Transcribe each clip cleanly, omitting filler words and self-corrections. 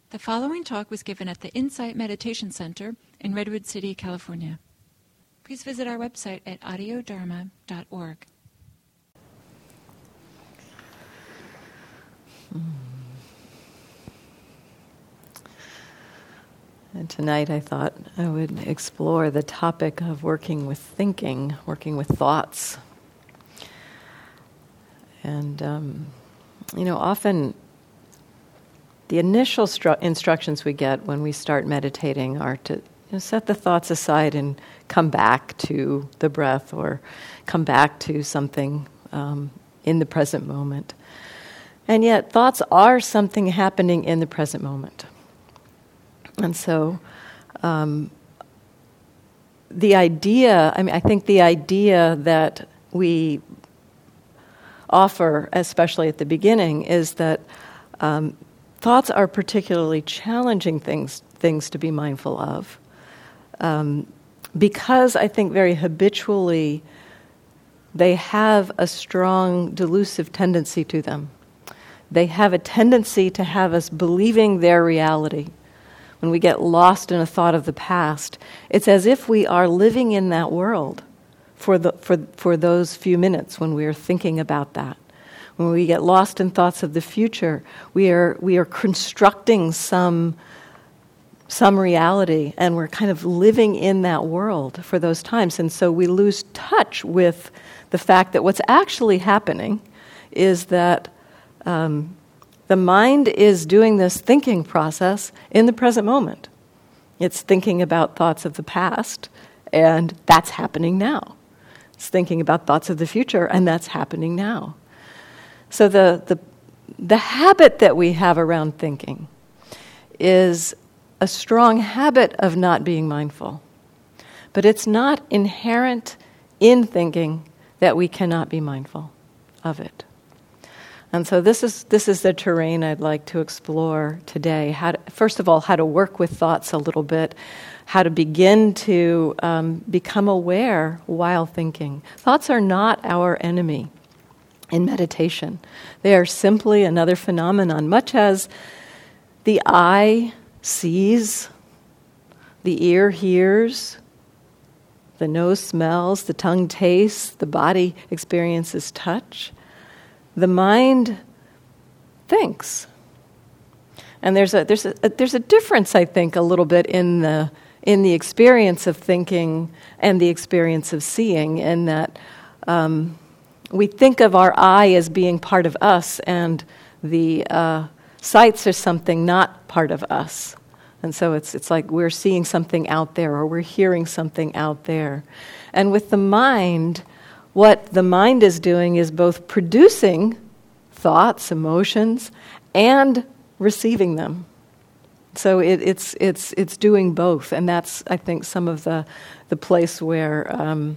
The following talk was given at the Insight Meditation Center in Redwood City, California. Please visit our website at audiodharma.org. And tonight I thought I would explore the topic of working with thinking, working with thoughts. And, often the initial instructions we get when we start meditating are to set the thoughts aside and come back to the breath or come back to something in the present moment. And yet thoughts are something happening in the present moment. And so I think the idea that we offer, especially at the beginning, is that thoughts are particularly challenging things to be mindful of, because I think very habitually they have a strong delusive tendency to them. They have a tendency to have us believing their reality. When we get lost in a thought of the past, it's as if we are living in that world for those few minutes when we are thinking about that. When we get lost in thoughts of the future, we are constructing some reality, and we're kind of living in that world for those times. And so we lose touch with the fact that what's actually happening is that the mind is doing this thinking process in the present moment. It's thinking about thoughts of the past, and that's happening now. It's thinking about thoughts of the future, and that's happening now. So the habit that we have around thinking is a strong habit of not being mindful. But it's not inherent in thinking that we cannot be mindful of it. And so this is the terrain I'd like to explore today. First of all, how to work with thoughts a little bit, how to begin to become aware while thinking. Thoughts are not our enemy in meditation. They are simply another phenomenon, much as the eye sees, the ear hears, the nose smells, the tongue tastes, the body experiences touch. The mind thinks. And there's a difference, I think, a little bit in the experience of thinking and the experience of seeing, in that we think of our eye as being part of us, and the sights are something not part of us. And so it's like we're seeing something out there, or we're hearing something out there. And with the mind, what the mind is doing is both producing thoughts, emotions, and receiving them. So it's doing both, and that's, I think, some of the place where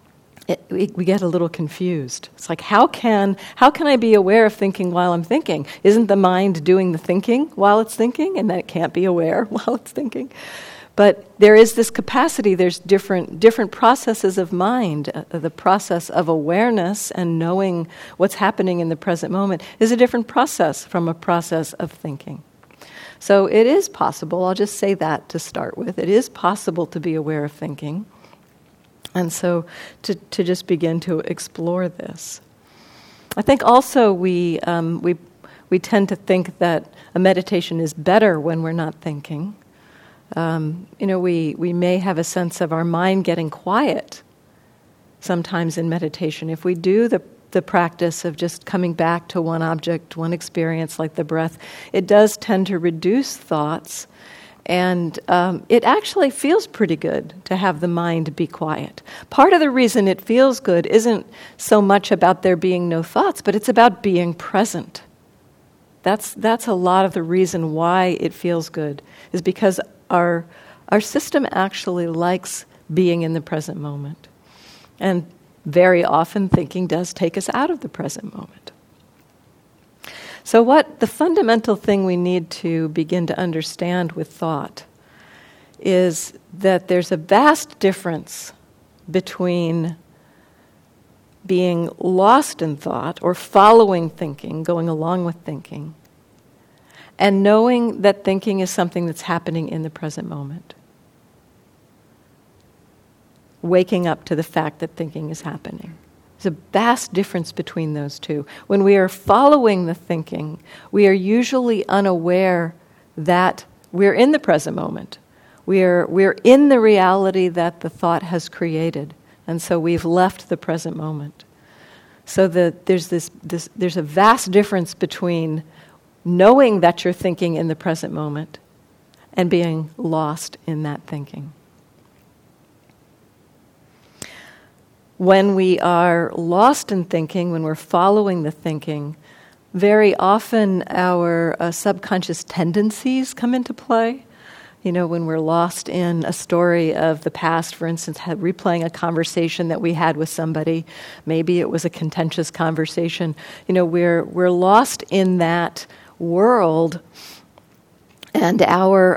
we get a little confused. It's like, how can I be aware of thinking while I'm thinking? Isn't the mind doing the thinking while it's thinking, and then it can't be aware while it's thinking? But there is this capacity. There's different processes of mind. The process of awareness and knowing what's happening in the present moment is a different process from a process of thinking. So it is possible, I'll just say that to start with, it is possible to be aware of thinking. And so to just begin to explore this. I think also we tend to think that a meditation is better when we're not thinking. We may have a sense of our mind getting quiet sometimes in meditation. If we do the practice of just coming back to one object, one experience like the breath, it does tend to reduce thoughts, and it actually feels pretty good to have the mind be quiet. Part of the reason it feels good isn't so much about there being no thoughts, but it's about being present. That's a lot of the reason why it feels good, is because our system actually likes being in the present moment. And very often thinking does take us out of the present moment. So what the fundamental thing we need to begin to understand with thought is that there's a vast difference between being lost in thought or following thinking, going along with thinking, and knowing that thinking is something that's happening in the present moment. Waking up to the fact that thinking is happening. There's a vast difference between those two. When we are following the thinking, we are usually unaware that we're in the present moment. We're in the reality that the thought has created, and so we've left the present moment. So there's a vast difference between knowing that you're thinking in the present moment and being lost in that thinking. When we are lost in thinking, when we're following the thinking, very often our subconscious tendencies come into play. You know, when we're lost in a story of the past, for instance, replaying a conversation that we had with somebody, maybe it was a contentious conversation. You know, we're lost in that world, and our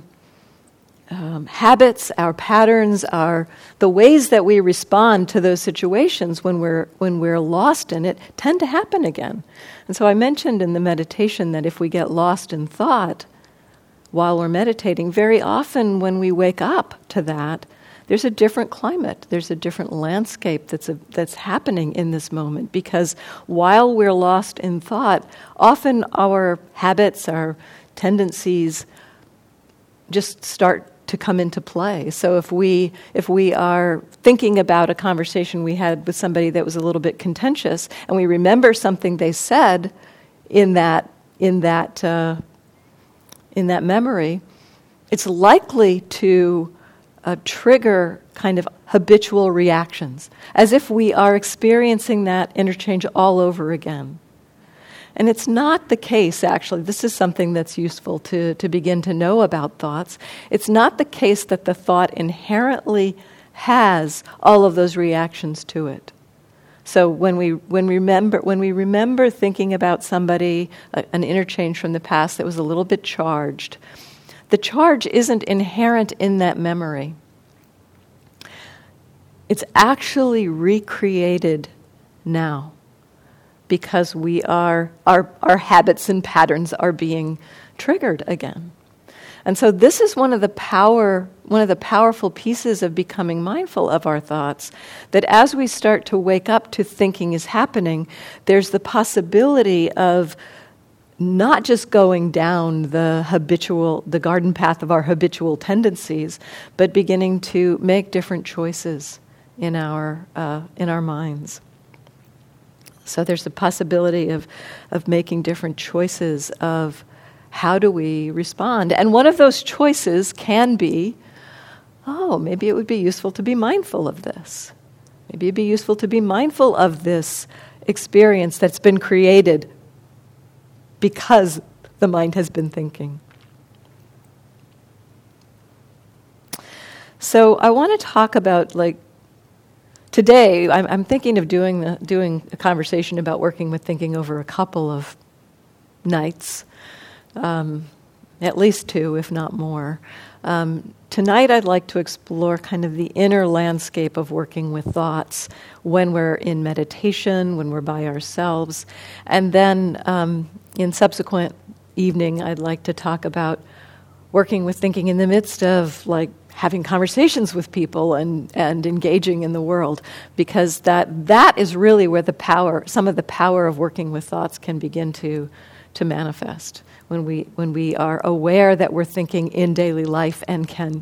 habits, our patterns, the ways that we respond to those situations when we're lost in it tend to happen again. And so I mentioned in the meditation that if we get lost in thought while we're meditating, very often when we wake up to that, there's a different climate, there's a different landscape that's happening in this moment, because while we're lost in thought, often our habits, our tendencies just start to come into play. So if we are thinking about a conversation we had with somebody that was a little bit contentious, and we remember something they said in that memory, it's likely to trigger kind of habitual reactions, as if we are experiencing that interchange all over again. And it's not the case, actually. This is something that's useful to begin to know about thoughts. It's not the case that the thought inherently has all of those reactions to it. So when we remember thinking about somebody, an interchange from the past that was a little bit charged, the charge isn't inherent in that memory. It's actually recreated now, because our habits and patterns are being triggered again. And so this is one of the powerful pieces of becoming mindful of our thoughts, that as we start to wake up to thinking is happening, there's the possibility of not just going down the garden path of our habitual tendencies, but beginning to make different choices in our minds. So there's the possibility of making different choices of how do we respond. And one of those choices can be, maybe it would be useful to be mindful of this. Maybe it'd be useful to be mindful of this experience that's been created because the mind has been thinking. So I want to talk about, today, I'm thinking of doing a conversation about working with thinking over a couple of nights, at least 2, if not more. Tonight, I'd like to explore kind of the inner landscape of working with thoughts when we're in meditation, when we're by ourselves, and then in subsequent evening, I'd like to talk about working with thinking in the midst of having conversations with people and engaging in the world, because that is really where some of the power of working with thoughts can begin to manifest, when we are aware that we're thinking in daily life and can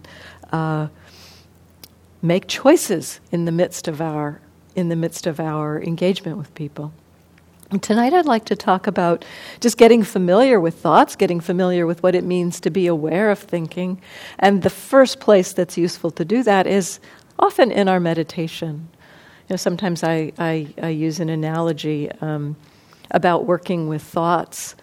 make choices in the midst of our engagement with people. And tonight I'd like to talk about just getting familiar with thoughts, getting familiar with what it means to be aware of thinking. And the first place that's useful to do that is often in our meditation. Sometimes I use an analogy about working with thoughts.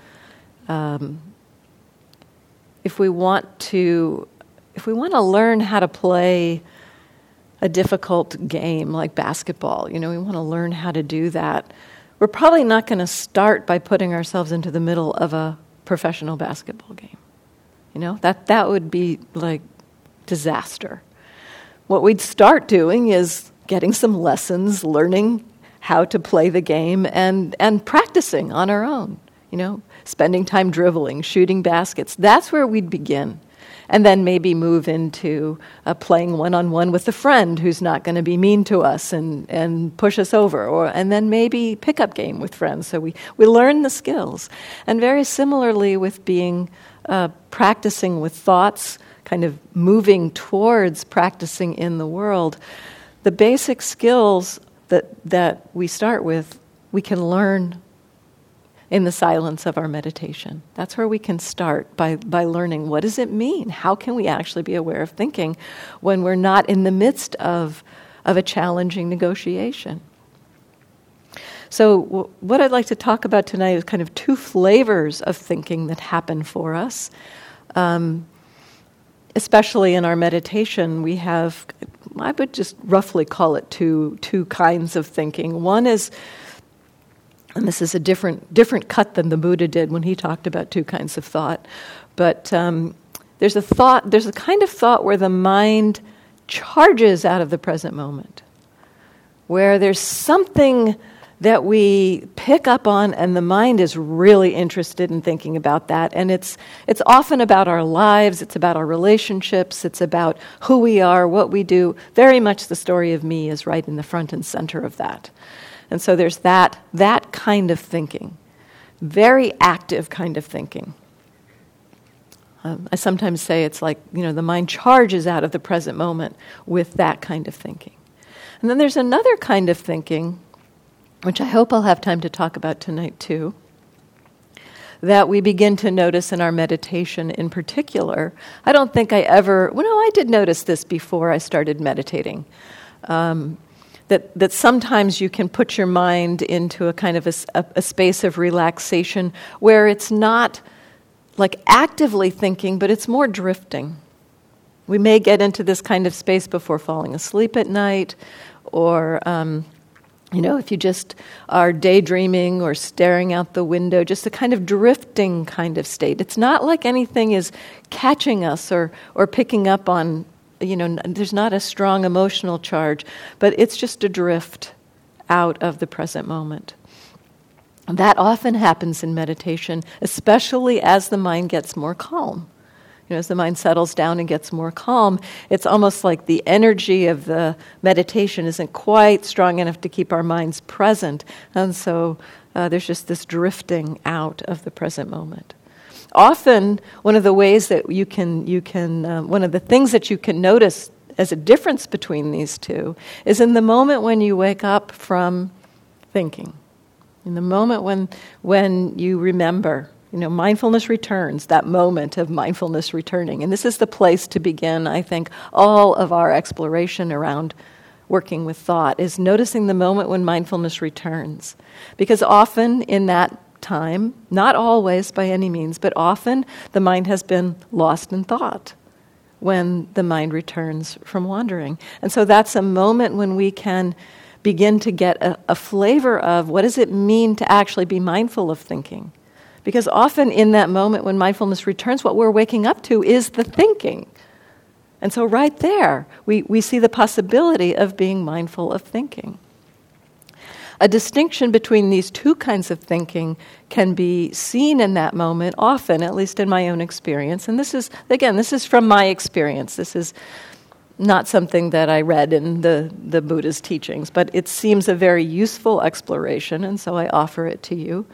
If we want to learn how to play a difficult game like basketball, we want to learn how to do that. We're probably not going to start by putting ourselves into the middle of a professional basketball game. That would be like disaster. What we'd start doing is getting some lessons, learning how to play the game, and practicing on our own. spending time dribbling, shooting baskets. That's where we'd begin. And then maybe move into playing one-on-one with a friend who's not going to be mean to us and push us over. And then maybe pickup game with friends. So we learn the skills. And very similarly with being practicing with thoughts, kind of moving towards practicing in the world, the basic skills that we start with, we can learn in the silence of our meditation. That's where we can start by learning, what does it mean? How can we actually be aware of thinking when we're not in the midst of a challenging negotiation? So what I'd like to talk about tonight is kind of two flavors of thinking that happen for us. Especially in our meditation, we have, I would just roughly call it two kinds of thinking. One is, and this is a different cut than the Buddha did when he talked about two kinds of thought, but there's a kind of thought where the mind charges out of the present moment, where there's something that we pick up on and the mind is really interested in thinking about that. And it's often about our lives, it's about our relationships, it's about who we are, what we do. Very much the story of me is right in the front and center of that. And so there's that kind of thinking, very active kind of thinking. I sometimes say it's like, the mind charges out of the present moment with that kind of thinking. And then there's another kind of thinking, which I hope I'll have time to talk about tonight too, that we begin to notice in our meditation in particular. I don't think I did notice this before I started meditating, that sometimes you can put your mind into a kind of a space of relaxation where it's not like actively thinking, but it's more drifting. We may get into this kind of space before falling asleep at night, or if you just are daydreaming or staring out the window, just a kind of drifting kind of state. It's not like anything is catching us or picking up on, there's not a strong emotional charge, but it's just a drift out of the present moment. That often happens in meditation, especially as the mind gets more calm. As the mind settles down and gets more calm, it's almost like the energy of the meditation isn't quite strong enough to keep our minds present. And so there's just this drifting out of the present moment. Often, one of the ways that you can one of the things that you can notice as a difference between these two is in the moment when you wake up from thinking. In the moment when you remember. Mindfulness returns, that moment of mindfulness returning. And this is the place to begin, I think, all of our exploration around working with thought, is noticing the moment when mindfulness returns. Because often in that time, not always by any means, but often the mind has been lost in thought when the mind returns from wandering. And so that's a moment when we can begin to get a flavor of what does it mean to actually be mindful of thinking. Because often in that moment when mindfulness returns, what we're waking up to is the thinking. And so right there, we see the possibility of being mindful of thinking. A distinction between these two kinds of thinking can be seen in that moment often, at least in my own experience. And this is from my experience. This is not something that I read in the Buddha's teachings, but it seems a very useful exploration, and so I offer it to you.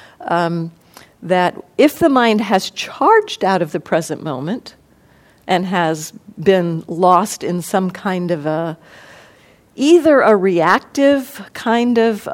That if the mind has charged out of the present moment and has been lost in some kind of either a reactive kind of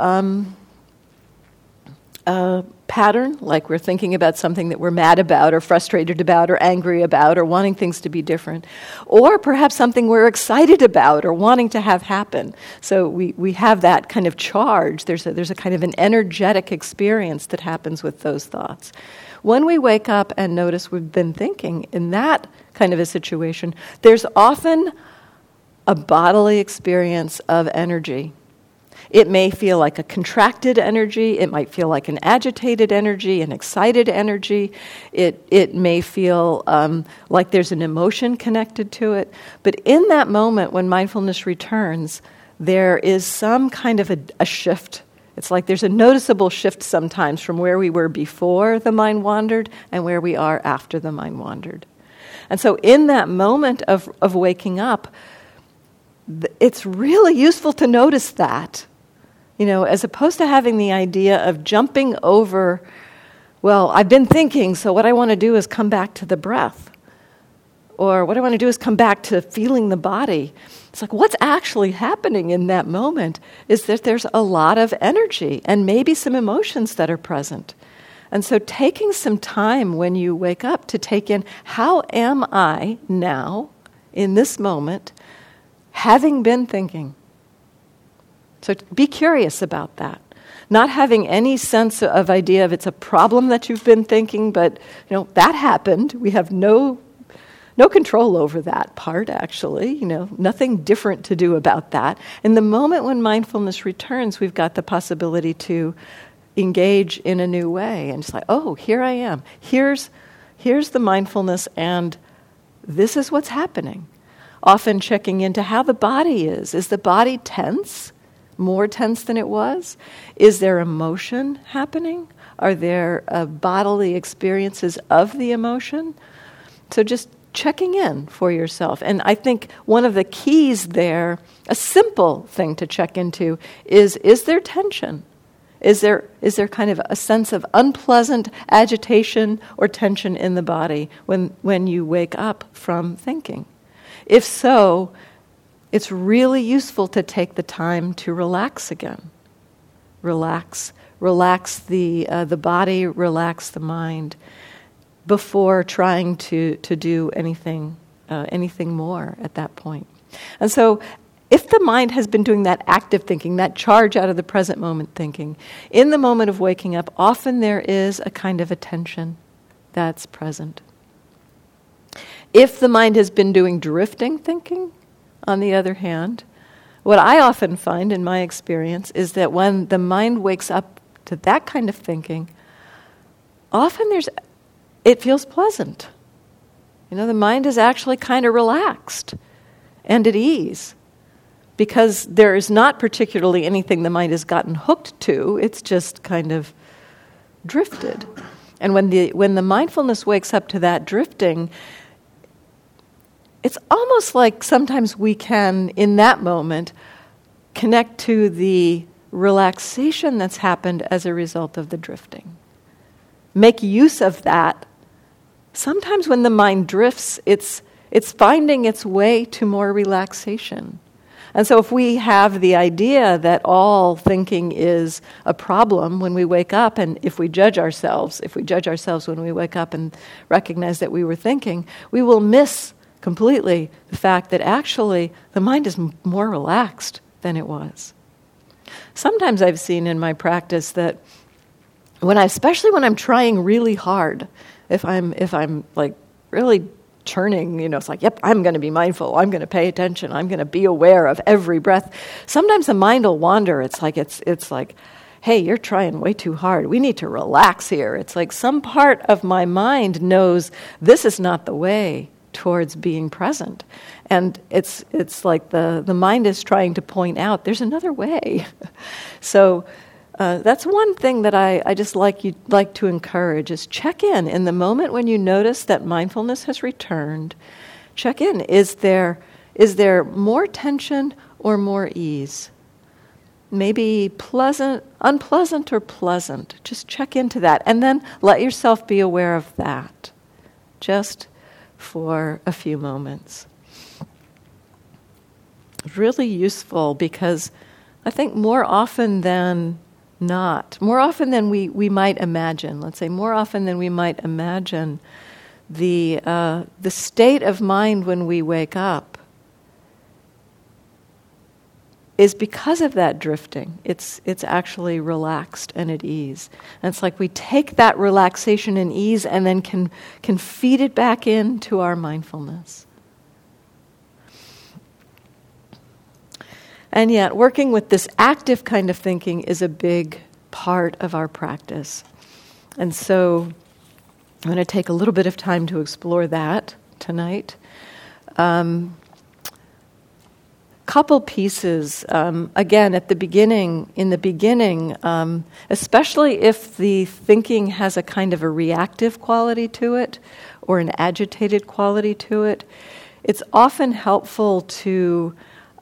pattern, like we're thinking about something that we're mad about or frustrated about or angry about or wanting things to be different, or perhaps something we're excited about or wanting to have happen. So we have that kind of charge. There's a kind of an energetic experience that happens with those thoughts. When we wake up and notice we've been thinking in that kind of a situation, there's often a bodily experience of energy. It may feel like a contracted energy. It might feel like an agitated energy, an excited energy. It may feel like there's an emotion connected to it. But in that moment when mindfulness returns, there is some kind of a shift It's like there's a noticeable shift sometimes from where we were before the mind wandered and where we are after the mind wandered. And so in that moment of waking up, it's really useful to notice that, as opposed to having the idea of jumping over, well, I've been thinking, so what I want to do is come back to the breath. Or what I want to do is come back to feeling the body. It's like what's actually happening in that moment is that there's a lot of energy and maybe some emotions that are present. And so taking some time when you wake up to take in, how am I now, in this moment, having been thinking? So be curious about that. Not having any sense of idea of it's a problem that you've been thinking, but that happened. We have no control over that part, actually. Nothing different to do about that. In the moment when mindfulness returns, we've got the possibility to engage in a new way. And it's like, oh, here I am. Here's the mindfulness, and this is what's happening. Often checking into how the body is. Is the body tense? More tense than it was? Is there emotion happening? Are there bodily experiences of the emotion? So just checking in for yourself. And I think one of the keys there, a simple thing to check into, is there tension? Is there kind of a sense of unpleasant agitation or tension in the body when you wake up from thinking? If so, it's really useful to take the time to relax again. Relax the body, relax the mind, before trying to do anything more at that point. And so if the mind has been doing that active thinking, that charge out of the present moment thinking, in the moment of waking up, often there is a kind of attention that's present. If the mind has been doing drifting thinking, on the other hand, what I often find in my experience is that when the mind wakes up to that kind of thinking, often it feels pleasant. The mind is actually kind of relaxed and at ease because there is not particularly anything the mind has gotten hooked to. It's just kind of drifted. And when the mindfulness wakes up to that drifting, it's almost like sometimes we can, in that moment, connect to the relaxation that's happened as a result of the drifting. Make use of that. Sometimes when the mind drifts, it's finding its way to more relaxation. And so if we have the idea that all thinking is a problem when we wake up, and if we judge ourselves when we wake up and recognize that we were thinking, we will miss completely the fact that actually the mind is more relaxed than it was. Sometimes I've seen in my practice that especially when I'm trying really hard, if I'm like really churning, it's like, yep, I'm going to be mindful, I'm going to pay attention, I'm going to be aware of every breath. Sometimes the mind will wander. It's like, hey, you're trying way too hard. We need to relax here. It's like some part of my mind knows this is not the way towards being present. And it's like the mind is trying to point out there's another way. So that's one thing that I just like to encourage is check in the moment when you notice that mindfulness has returned. Check in. Is there more tension or more ease? Maybe unpleasant or pleasant. Just check into that. And then let yourself be aware of that. Just for a few moments. Really useful because I think more often than not, more often than we might imagine, let's say more often than we might imagine, the state of mind when we wake up is because of that drifting. It's actually relaxed and at ease. And it's like we take that relaxation and ease and then can feed it back into our mindfulness. And yet, working with this active kind of thinking is a big part of our practice. And so I'm going to take a little bit of time to explore that tonight. couple pieces. Again, in the beginning, especially if the thinking has a kind of a reactive quality to it or an agitated quality to it, it's often helpful to...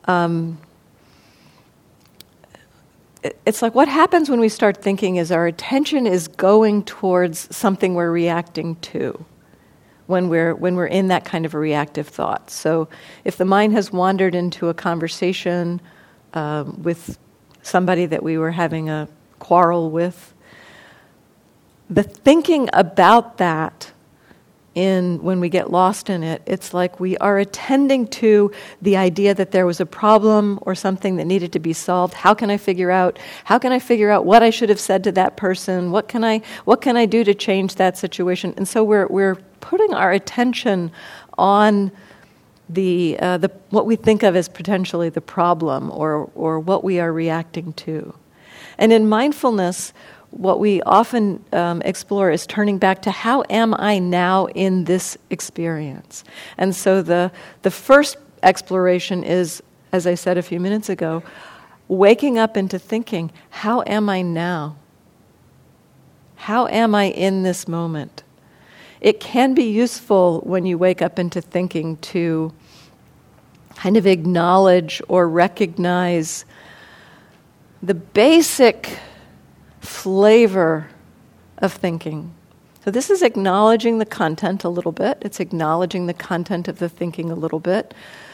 it's like what happens when we start thinking is our attention is going towards something we're reacting to. When we're in that kind of a reactive thought. So if the mind has wandered into a conversation with somebody that we were having a quarrel with, the thinking about that when we get lost in it, it's like we are attending to the idea that there was a problem or something that needed to be solved. How can I figure out what I should have said to that person? What can I do to change that situation? And so we're putting our attention on the what we think of as potentially the problem or what we are reacting to. And in mindfulness, what we often explore is turning back to how am I now in this experience? And so the first exploration is, as I said a few minutes ago, waking up into thinking, how am I now? How am I in this moment? It can be useful when you wake up into thinking to kind of acknowledge or recognize the basic flavor of thinking. So this is acknowledging the content a little bit. It's acknowledging the content of the thinking a little bit.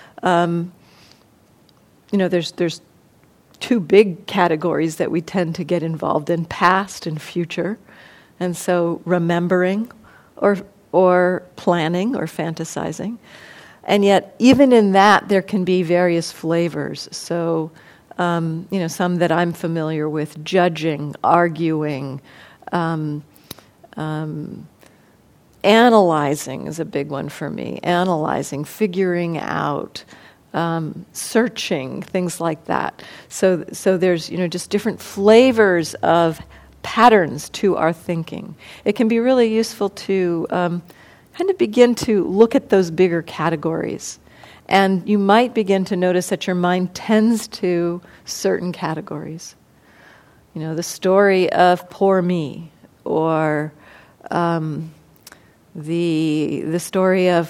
There's two big categories that we tend to get involved in: past and future. And so remembering or planning or fantasizing. And yet, even in that, there can be various flavors. So, some that I'm familiar with: judging, arguing, analyzing is a big one for me. Analyzing, figuring out, searching, things like that. So there's just different flavors of patterns to our thinking. It can be really useful to kind of begin to look at those bigger categories. And you might begin to notice that your mind tends to certain categories. The story of poor me, or the story of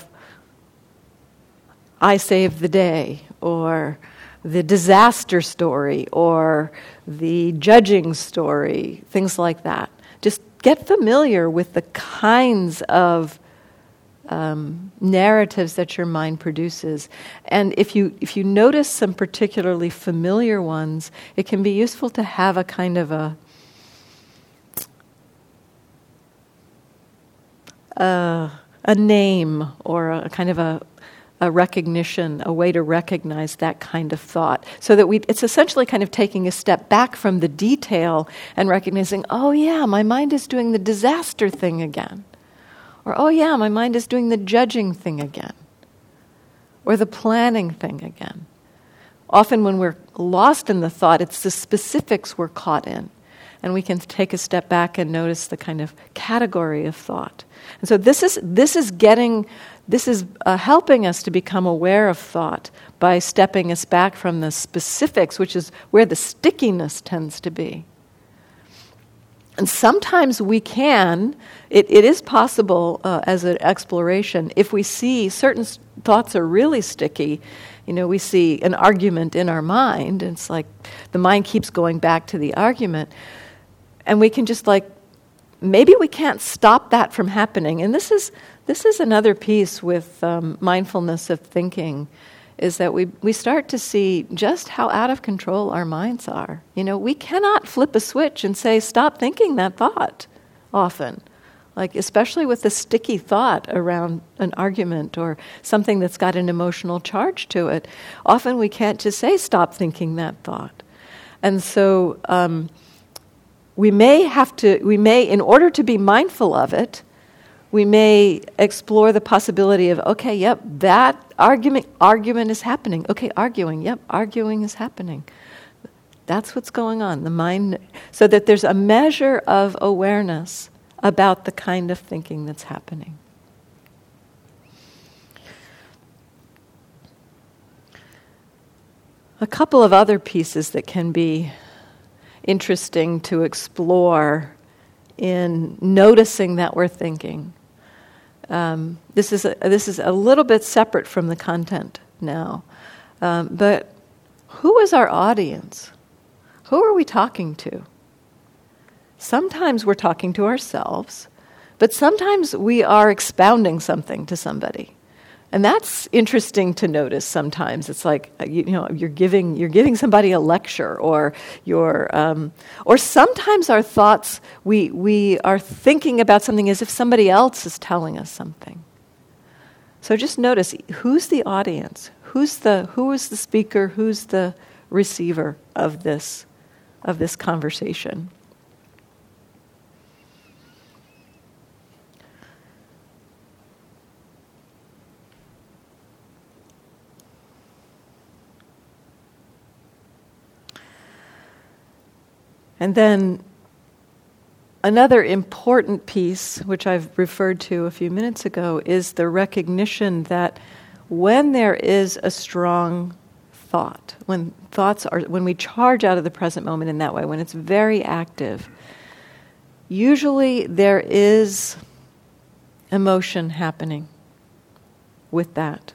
I saved the day, or the disaster story, or the judging story, things like that. Just get familiar with the kinds of narratives that your mind produces. And if you notice some particularly familiar ones, it can be useful to have a kind of a name or a kind of a recognition, a way to recognize that kind of thought. So that it's essentially kind of taking a step back from the detail and recognizing, oh yeah, my mind is doing the disaster thing again. Or, oh yeah, my mind is doing the judging thing again. Or the planning thing again. Often when we're lost in the thought, it's the specifics we're caught in. And we can take a step back and notice the kind of category of thought. And so this is helping us to become aware of thought by stepping us back from the specifics, which is where the stickiness tends to be. And sometimes we can, it is possible as an exploration, if we see certain thoughts are really sticky, we see an argument in our mind, and it's like the mind keeps going back to the argument, and we can just maybe we can't stop that from happening. And this is another piece with mindfulness of thinking, is that we start to see just how out of control our minds are. We cannot flip a switch and say, stop thinking that thought, often. Especially with a sticky thought around an argument or something that's got an emotional charge to it. Often we can't just say, stop thinking that thought. And so we may, in order to be mindful of it, we may explore the possibility of, okay, yep, that argument is happening. Okay, arguing is happening. That's what's going on. The mind, so that there's a measure of awareness about the kind of thinking that's happening. A couple of other pieces that can be interesting to explore in noticing that we're thinking. This is a little bit separate from the content now, but who is our audience? Who are we talking to? Sometimes we're talking to ourselves, but sometimes we are expounding something to somebody. And that's interesting to notice sometimes. It's like, you're giving somebody a lecture, or or sometimes our thoughts, we are thinking about something as if somebody else is telling us something. So just notice, who's the audience? Who is the speaker? Who's the receiver of this conversation? And then another important piece, which I've referred to a few minutes ago, is the recognition that when there is a strong thought, when we charge out of the present moment in that way, when it's very active, usually there is emotion happening with that.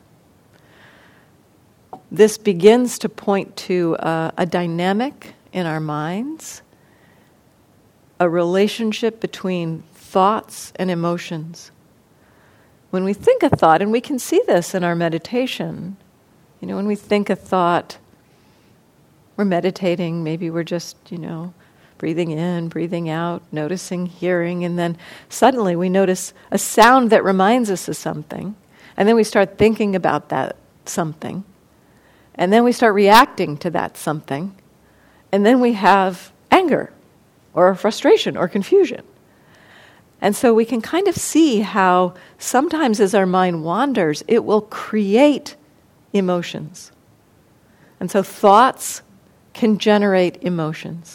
This begins to point to a dynamic in our minds, a relationship between thoughts and emotions. When we think a thought, and we can see this in our meditation, when we think a thought, we're meditating, maybe we're just, breathing in, breathing out, noticing, hearing, and then suddenly we notice a sound that reminds us of something, and then we start thinking about that something, and then we start reacting to that something, and then we have anger, or frustration, or confusion. And so we can kind of see how sometimes as our mind wanders, it will create emotions. And so thoughts can generate emotions.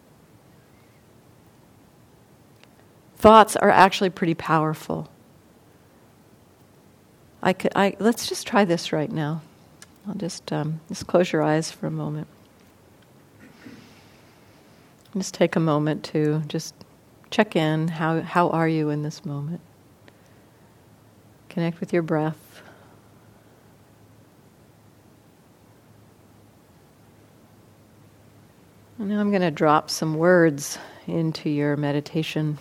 Thoughts are actually pretty powerful. Let's just try this right now. I'll just close your eyes for a moment. Just take a moment to just check in. How are you in this moment? Connect with your breath. And now I'm going to drop some words into your meditation.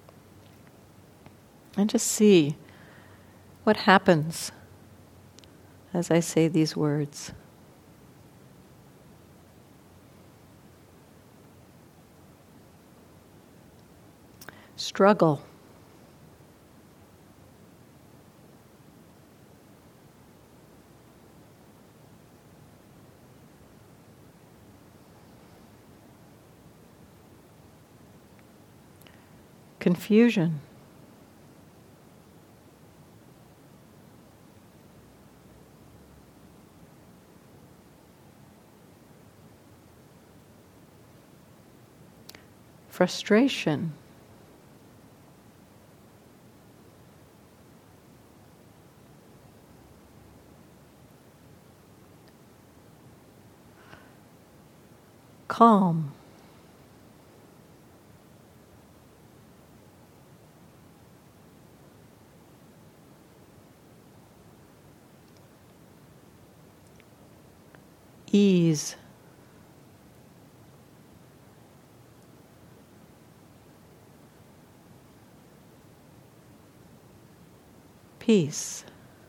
And just see what happens as I say these words. Struggle. Confusion. Frustration. Calm. Ease. Peace.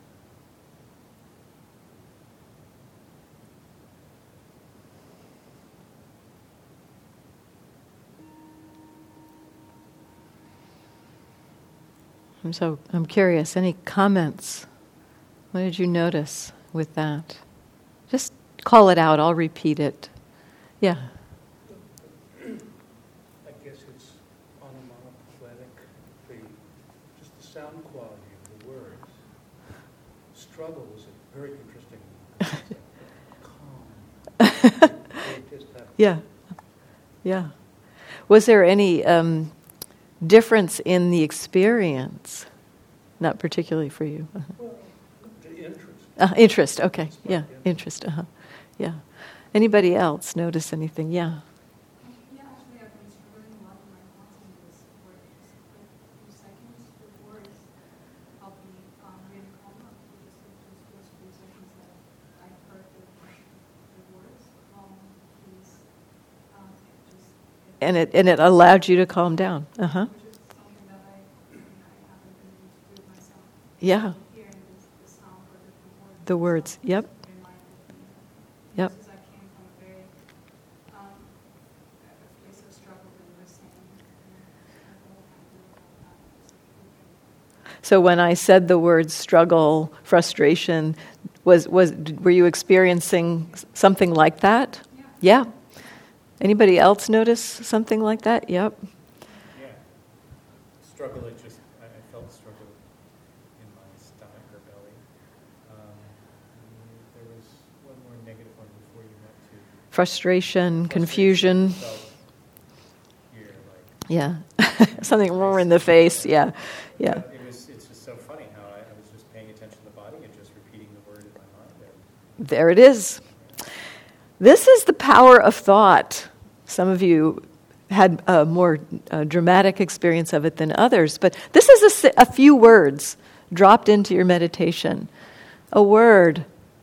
I'm curious, any comments? What did you notice with that? Just call it out, I'll repeat it. Yeah. I guess it's onomatopoetic, just the sound quality of the words. Struggle is a very interesting concept. Calm. Yeah. Was there any difference in the experience? Not particularly for you. Well, the interest. Interest, okay. Yeah, interest, yeah. Anybody else notice anything? Yeah. Yeah, actually, I've been struggling a lot with my thoughts on this for just a few seconds. The words help me really calm up. Just those few seconds that I've heard the words, calm, peace, just. And it allowed you to calm down. Uh-huh. Which is something that I haven't been able to do myself. Yeah. Hearing the sound or The words. Yep. reminded me. Yep. Since I came from a very a place of struggle and listening. So when I said the words struggle, frustration, were you experiencing something like that? Yeah. Anybody else notice something like that? Yep. Yeah. Struggle, I felt struggle in my stomach or belly. There was one more negative one before you went to. Frustration, confusion. Felt here, Yeah. Something more in the face. Yeah. Yeah. It's just so funny how I was just paying attention to the body and just repeating the word in my mind there. There it is. This is the power of thought. Some of you had a more dramatic experience of it than others, but this is a few words dropped into your meditation. A word,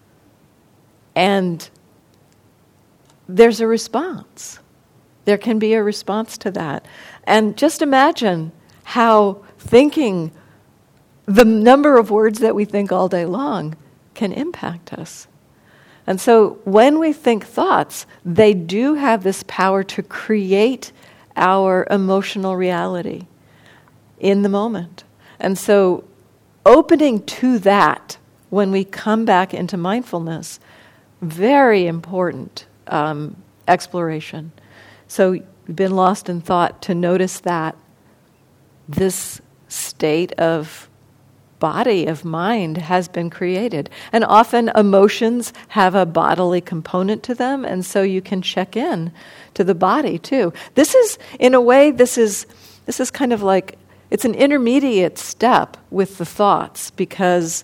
and there's a response. There can be a response to that. And just imagine how thinking the number of words that we think all day long can impact us. And so when we think thoughts, they do have this power to create our emotional reality in the moment. And so opening to that when we come back into mindfulness, very important exploration. So you've been lost in thought, to notice that this state of body, of mind, has been created. And often emotions have a bodily component to them, and so you can check in to the body too. This is, in a way, this is kind of like, it's an intermediate step with the thoughts, because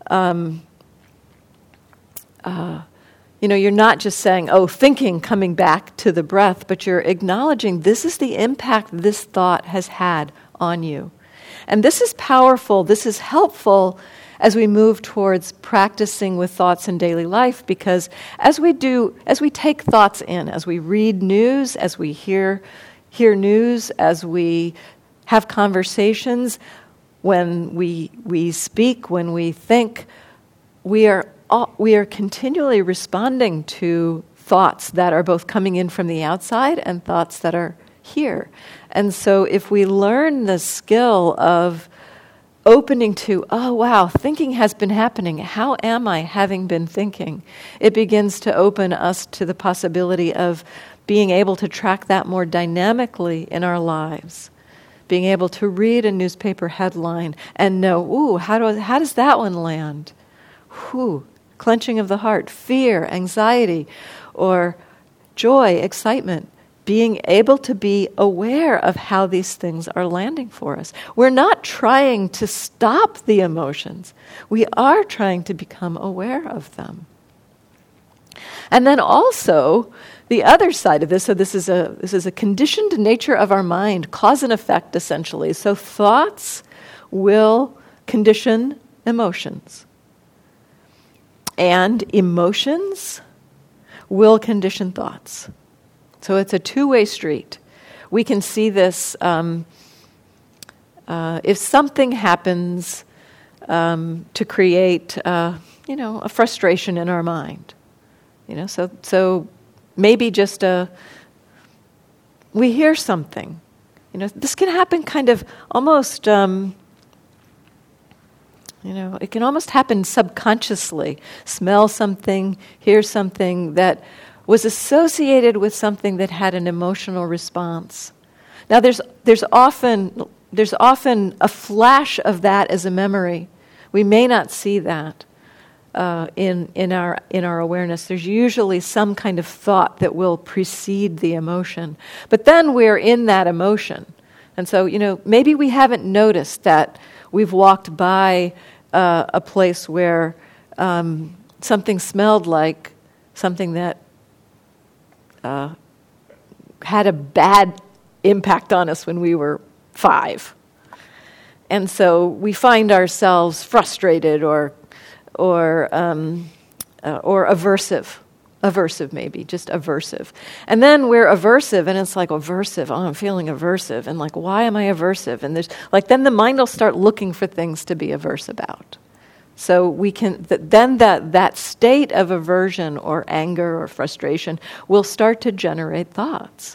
you're not just saying, thinking, coming back to the breath, but you're acknowledging this is the impact this thought has had on you. And this is powerful, this is helpful as we move towards practicing with thoughts in daily life, because as we take thoughts in, as we read news, as we hear news, as we have conversations, when we speak, when we think, we are continually responding to thoughts that are both coming in from the outside and thoughts that are here. And so if we learn the skill of opening to, oh wow, thinking has been happening, how am I having been thinking? It begins to open us to the possibility of being able to track that more dynamically in our lives. Being able to read a newspaper headline and know, how does that one land? Clenching of the heart, fear, anxiety, or joy, excitement. Being able to be aware of how these things are landing for us. We're not trying to stop the emotions. We are trying to become aware of them. And then also, the other side of this, so this is a conditioned nature of our mind, cause and effect essentially. So thoughts will condition emotions. And emotions will condition thoughts. So it's a two-way street. We can see this if something happens to create, a frustration in our mind. So maybe just we hear something. This can happen kind of almost. It can almost happen subconsciously. Smell something, hear something that was associated with something that had an emotional response. Now, there's often a flash of that as a memory. We may not see that in our awareness. There's usually some kind of thought that will precede the emotion, but then we're in that emotion, and so maybe we haven't noticed that we've walked by a place where something smelled like something that had a bad impact on us when we were 5. And so we find ourselves frustrated or aversive maybe, just aversive. And then we're aversive, and it's like aversive. Oh, I'm feeling aversive, and like, why am I aversive? And there's like, then the mind will start looking for things to be averse about. So we can then that state of aversion or anger or frustration will start to generate thoughts.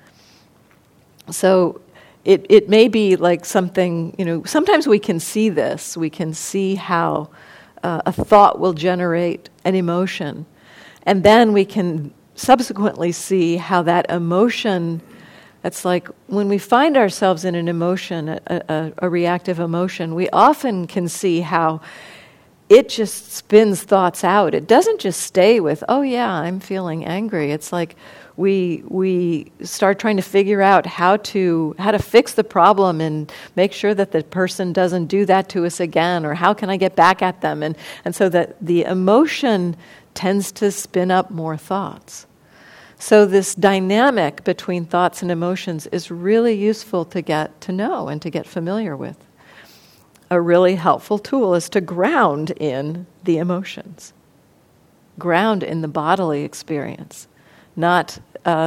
So it may be like something, sometimes we can see this. We can see how a thought will generate an emotion. And then we can subsequently see how that emotion, it's like when we find ourselves in an emotion, a reactive emotion, we often can see how it just spins thoughts out. It doesn't just stay with, oh yeah, I'm feeling angry. It's like we start trying to figure out how to fix the problem and make sure that the person doesn't do that to us again, or how can I get back at them? And so that the emotion tends to spin up more thoughts. So this dynamic between thoughts and emotions is really useful to get to know and to get familiar with. A really helpful tool is to ground in the emotions, ground in the bodily experience, not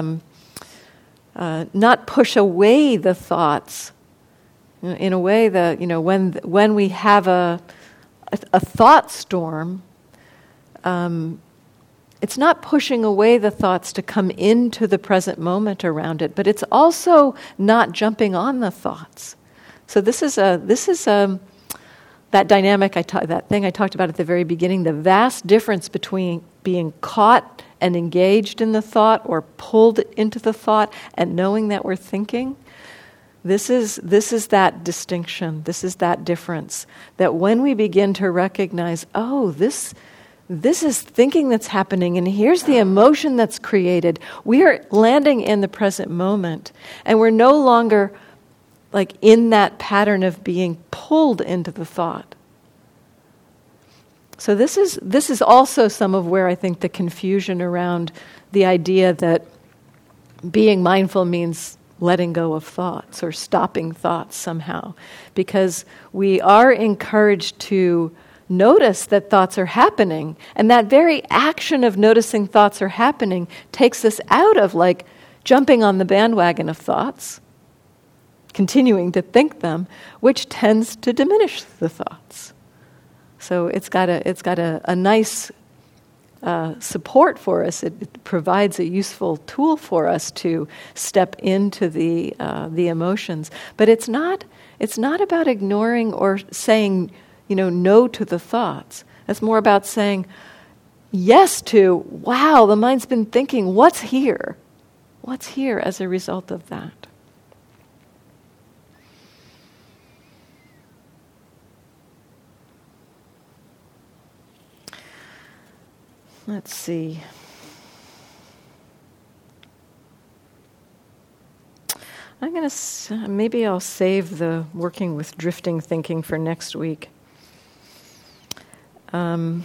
push away the thoughts. In a way that when we have a thought storm, it's not pushing away the thoughts to come into the present moment around it, but it's also not jumping on the thoughts. So this is that dynamic that thing I talked about at the very beginning, the vast difference between being caught and engaged in the thought or pulled into the thought and knowing that we're thinking. This is that distinction. This is that difference. That when we begin to recognize, oh, this is thinking that's happening, and here's the emotion that's created. We are landing in the present moment, and we're no longer like in that pattern of being pulled into the thought. So this is also some of where I think the confusion around the idea that being mindful means letting go of thoughts or stopping thoughts somehow, because we are encouraged to notice that thoughts are happening, and that very action of noticing thoughts are happening takes us out of like jumping on the bandwagon of thoughts, continuing to think them, which tends to diminish the thoughts. So it's got a nice support for us. It provides a useful tool for us to step into the emotions. But it's not about ignoring or saying no to the thoughts. It's more about saying yes to, wow, the mind's been thinking, what's here? What's here as a result of that? Let's see. I'm going to, maybe I'll save the working with drifting thinking for next week. I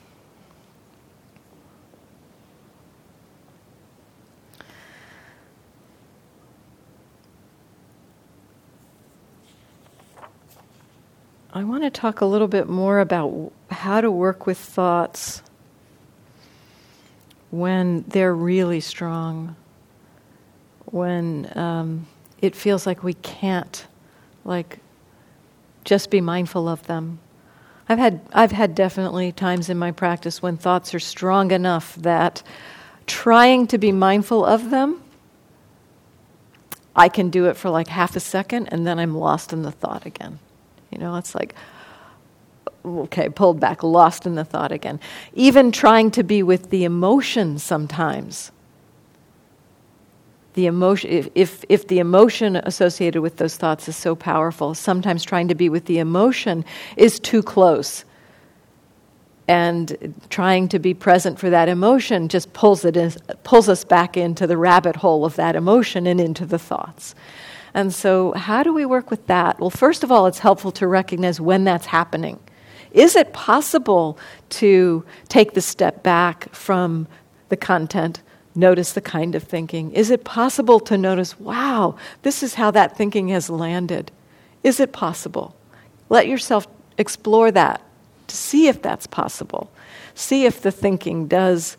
want to talk a little bit more about how to work with thoughts when they're really strong, when it feels like we can't, just be mindful of them. I've had definitely times in my practice when thoughts are strong enough that trying to be mindful of them, I can do it for half a second, and then I'm lost in the thought again. It's like, okay, pulled back, lost in the thought again. Even trying to be with the emotion sometimes. The emotion, if the emotion associated with those thoughts is so powerful, sometimes trying to be with the emotion is too close. And trying to be present for that emotion just pulls us back into the rabbit hole of that emotion and into the thoughts. And so how do we work with that? Well, first of all, it's helpful to recognize when that's happening. Is it possible to take the step back from the content, Notice the kind of thinking. Is it possible to notice, wow, this is how that thinking has landed? Is it possible? Let yourself explore that to see if that's possible. See if the thinking does,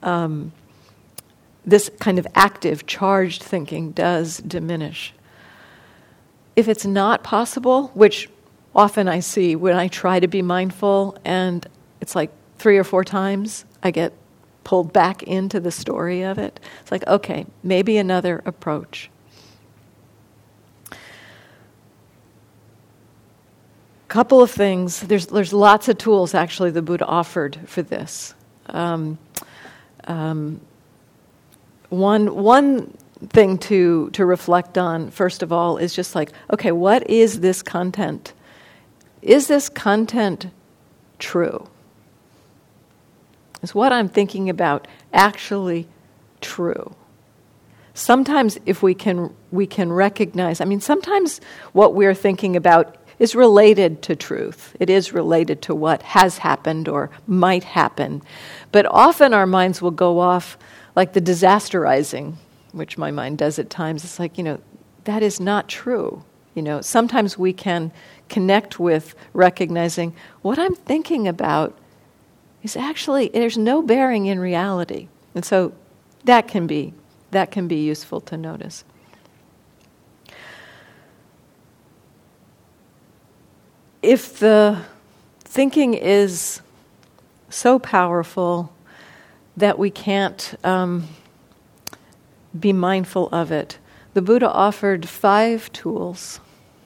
this kind of active, charged thinking does diminish. If it's not possible, which often I see when I try to be mindful and it's like 3 or 4 times I get pulled back into the story of it. It's like, okay, maybe another approach. Couple of things. There's lots of tools actually the Buddha offered for this. One thing to reflect on, first of all, is just like, okay, what is this content? Is this content true? Is what I'm thinking about actually true? Sometimes if we can recognize, sometimes what we're thinking about is related to truth. It is related to what has happened or might happen. But often our minds will go off like the disasterizing, which my mind does at times. It's like, that is not true. Sometimes we can connect with recognizing what I'm thinking about is actually, there's no bearing in reality. And so that can be useful to notice. If the thinking is so powerful that we can't be mindful of it, the Buddha offered 5 tools.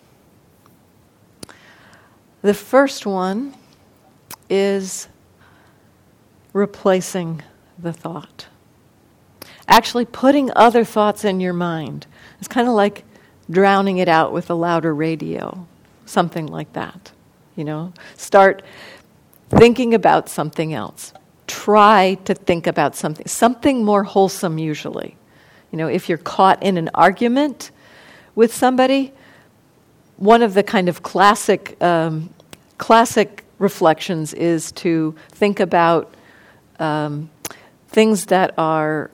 The first one is replacing the thought. Actually putting other thoughts in your mind. It's kind of like drowning it out with a louder radio. Something like that. Start thinking about something else. Try to think about something more wholesome usually. If you're caught in an argument with somebody, one of the kind of classic reflections is to think about things that are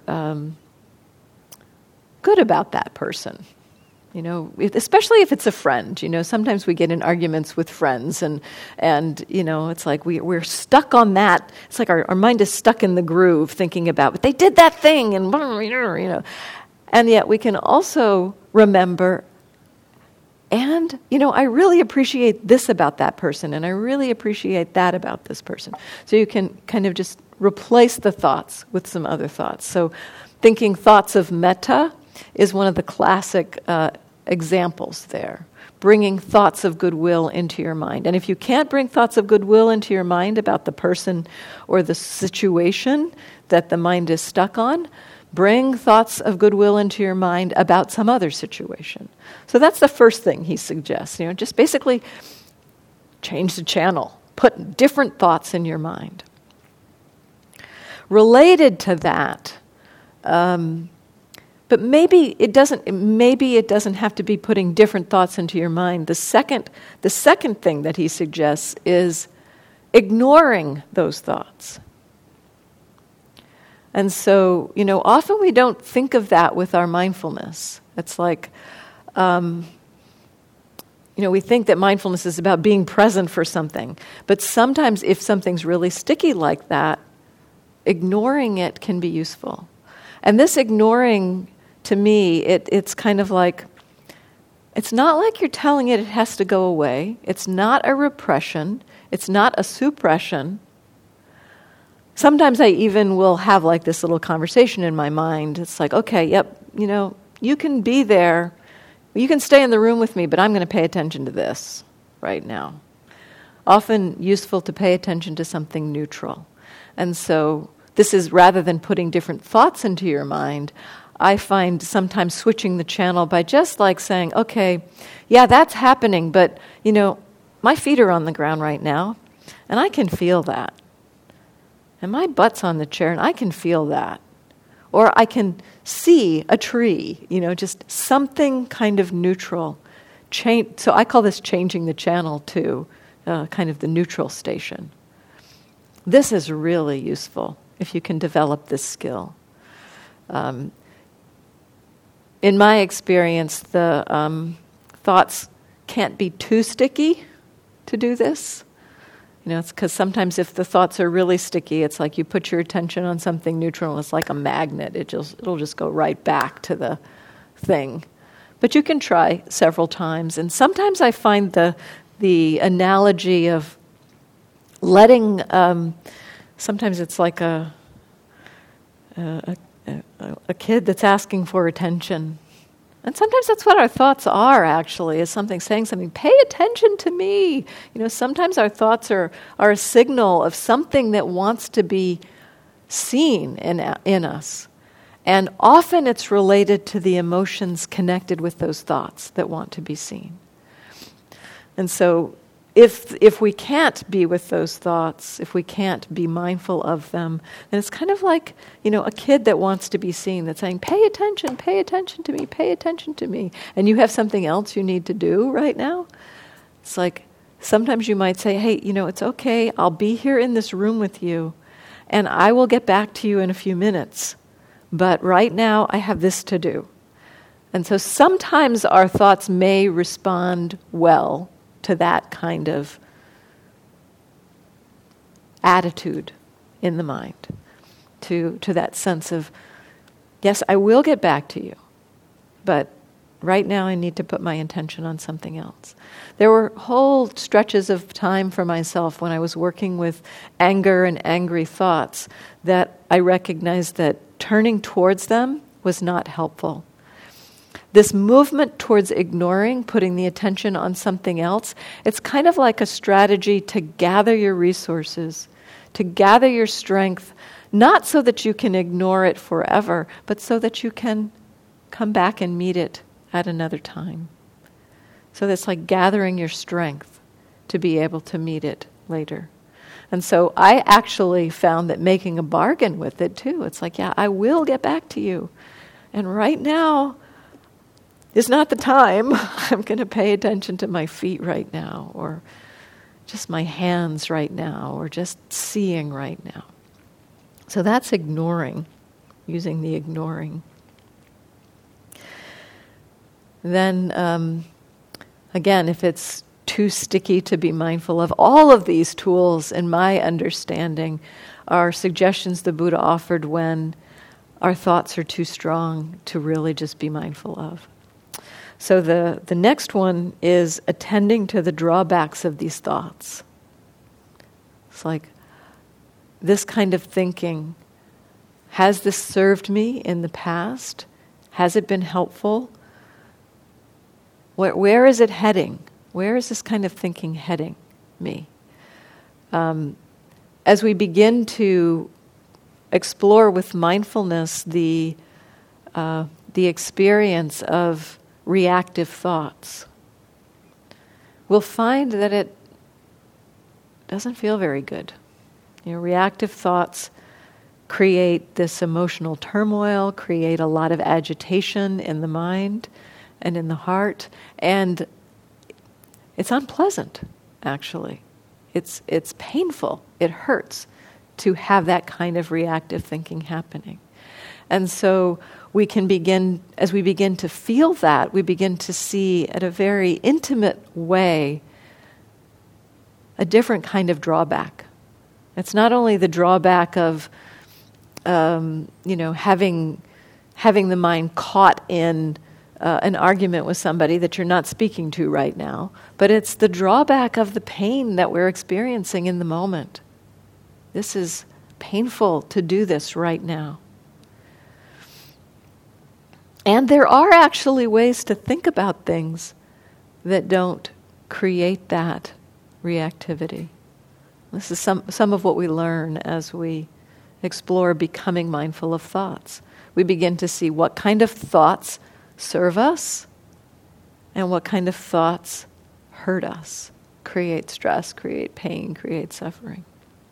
good about that person. Especially if it's a friend. Sometimes we get in arguments with friends, and it's like we're stuck on that. It's like our mind is stuck in the groove, thinking about, but they did that thing, and and yet we can also remember. And I really appreciate this about that person, and I really appreciate that about this person. So you can kind of just replace the thoughts with some other thoughts. So thinking thoughts of metta is one of the classic examples there. Bringing thoughts of goodwill into your mind. And if you can't bring thoughts of goodwill into your mind about the person or the situation that the mind is stuck on, bring thoughts of goodwill into your mind about some other situation. So that's the first thing he suggests. Just basically change the channel. Put different thoughts in your mind. Related to that, but maybe it doesn't have to be putting different thoughts into your mind. The second thing that he suggests is ignoring those thoughts. And so, often we don't think of that with our mindfulness. It's like, we think that mindfulness is about being present for something. But sometimes if something's really sticky like that, ignoring it can be useful. And this ignoring, to me, it's kind of like, it's not like you're telling it has to go away. It's not a repression. It's not a suppression. Sometimes I even will have like this little conversation in my mind. It's like, okay, yep, you can be there. You can stay in the room with me, but I'm going to pay attention to this right now. Often useful to pay attention to something neutral. And so this is, rather than putting different thoughts into your mind, I find sometimes switching the channel by just like saying, okay, yeah, that's happening, but, my feet are on the ground right now, and I can feel that. And my butt's on the chair, and I can feel that. Or I can see a tree, just something kind of neutral. So I call this changing the channel to kind of the neutral station. This is really useful if you can develop this skill. In my experience, the thoughts can't be too sticky to do this. It's because sometimes if the thoughts are really sticky, it's like you put your attention on something neutral and it's like a magnet. It'll just go right back to the thing. But you can try several times. And sometimes I find the analogy of letting, sometimes it's like a kid that's asking for attention. And sometimes that's what our thoughts are, actually, is something saying something. Pay attention to me. Sometimes our thoughts are a signal of something that wants to be seen in us. And often it's related to the emotions connected with those thoughts that want to be seen. And so if we can't be with those thoughts, if we can't be mindful of them, then it's kind of like, a kid that wants to be seen, that's saying, pay attention to me, pay attention to me. And you have something else you need to do right now. It's like, sometimes you might say, hey, it's okay, I'll be here in this room with you, and I will get back to you in a few minutes. But right now, I have this to do. And so sometimes our thoughts may respond well to that kind of attitude in the mind, to that sense of, yes, I will get back to you, but right now I need to put my attention on something else. There were whole stretches of time for myself when I was working with anger and angry thoughts that I recognized that turning towards them was not helpful. This movement towards ignoring, putting the attention on something else, it's kind of like a strategy to gather your resources, to gather your strength, not so that you can ignore it forever, but so that you can come back and meet it at another time. So that's like gathering your strength to be able to meet it later. And so I actually found that making a bargain with it too. It's like, yeah, I will get back to you. And right now is not the time. I'm going to pay attention to my feet right now, or just my hands right now, or just seeing right now. So that's ignoring, using the ignoring. Then, again, if it's too sticky to be mindful of, all of these tools, in my understanding, are suggestions the Buddha offered when our thoughts are too strong to really just be mindful of. So the next one is attending to the drawbacks of these thoughts. It's like, this kind of thinking, has this served me in the past? Has it been helpful? Where is it heading? Where is this kind of thinking heading me? As we begin to explore with mindfulness the experience of reactive thoughts, we'll find that it doesn't feel very good. Reactive thoughts create this emotional turmoil, create a lot of agitation in the mind and in the heart, and it's unpleasant, actually. It's painful. It hurts to have that kind of reactive thinking happening. And so we can begin, as we begin to feel that, we begin to see at a very intimate way a different kind of drawback. It's not only the drawback of having the mind caught in an argument with somebody that you're not speaking to right now, but it's the drawback of the pain that we're experiencing in the moment. This is painful to do this right now. And there are actually ways to think about things that don't create that reactivity. This is some of what we learn as we explore becoming mindful of thoughts. We begin to see what kind of thoughts serve us and what kind of thoughts hurt us, create stress, create pain, create suffering.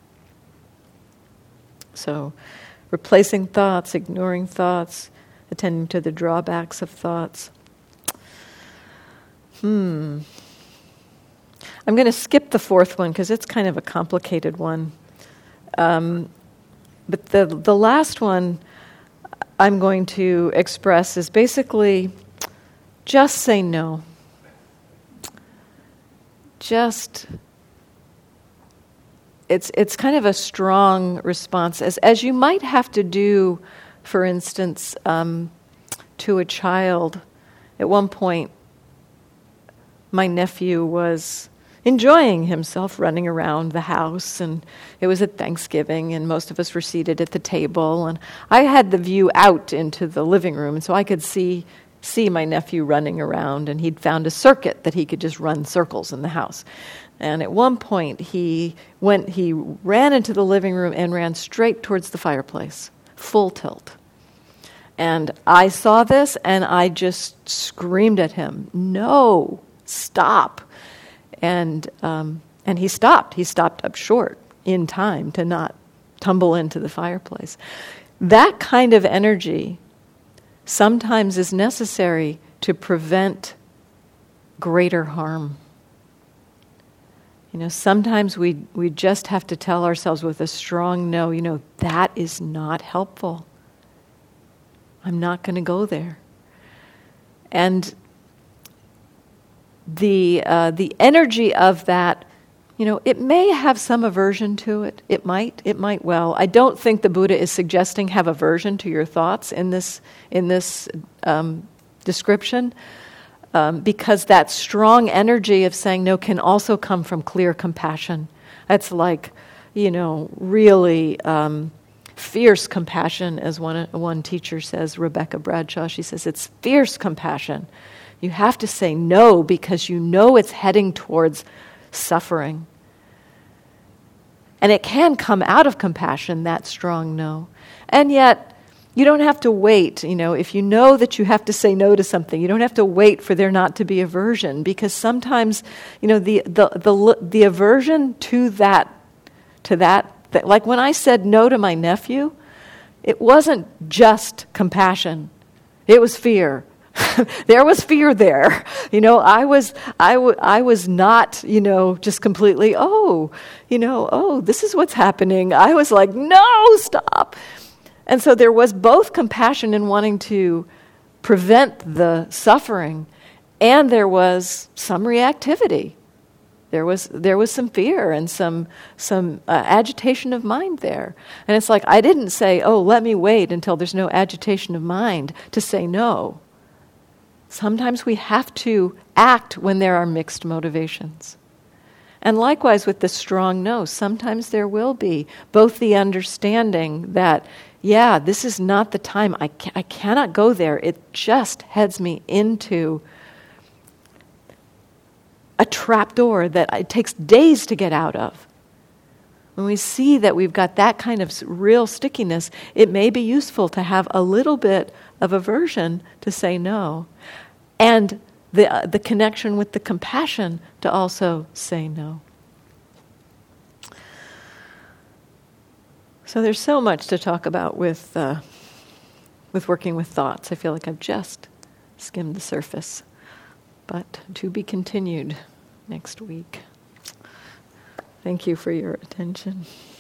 So, replacing thoughts, ignoring thoughts, attending to the drawbacks of thoughts. I'm going to skip the fourth one because it's kind of a complicated one. But the last one, I'm going to express is basically just say no. It's kind of a strong response, as you might have to do, for instance, to a child. At one point, my nephew was enjoying himself running around the house, and it was at Thanksgiving, and most of us were seated at the table, and I had the view out into the living room, and so I could see my nephew running around, and he'd found a circuit that he could just run circles in the house. And at one point, he ran into the living room and ran straight towards the fireplace, full tilt. And I saw this, and I just screamed at him, "No, stop!" And he stopped. He stopped up short in time to not tumble into the fireplace. That kind of energy sometimes is necessary to prevent greater harm. Sometimes we just have to tell ourselves with a strong no, that is not helpful. I'm not going to go there. And the energy of that, it may have some aversion to it. It might well. I don't think the Buddha is suggesting have aversion to your thoughts in this description. Because that strong energy of saying no can also come from clear compassion. That's like, really fierce compassion, as one teacher says, Rebecca Bradshaw. She says it's fierce compassion. You have to say no because you know it's heading towards suffering. And it can come out of compassion, that strong no. And yet, you don't have to wait, if you know that you have to say no to something, you don't have to wait for there not to be aversion, because sometimes, the aversion to that, like when I said no to my nephew, it wasn't just compassion, it was fear. There was fear there. I was not, just completely, this is what's happening. I was like, no, stop. And so there was both compassion in wanting to prevent the suffering, and there was some reactivity. There was some fear and some agitation of mind there. And it's like, I didn't say, let me wait until there's no agitation of mind to say no. Sometimes we have to act when there are mixed motivations. And likewise with the strong no, sometimes there will be both the understanding that, this is not the time. I cannot go there. It just heads me into a trapdoor that it takes days to get out of. When we see that we've got that kind of real stickiness, it may be useful to have a little bit of aversion to say no. And the connection with the compassion to also say no. So there's so much to talk about with working with thoughts. I feel like I've just skimmed the surface. But to be continued next week. Thank you for your attention.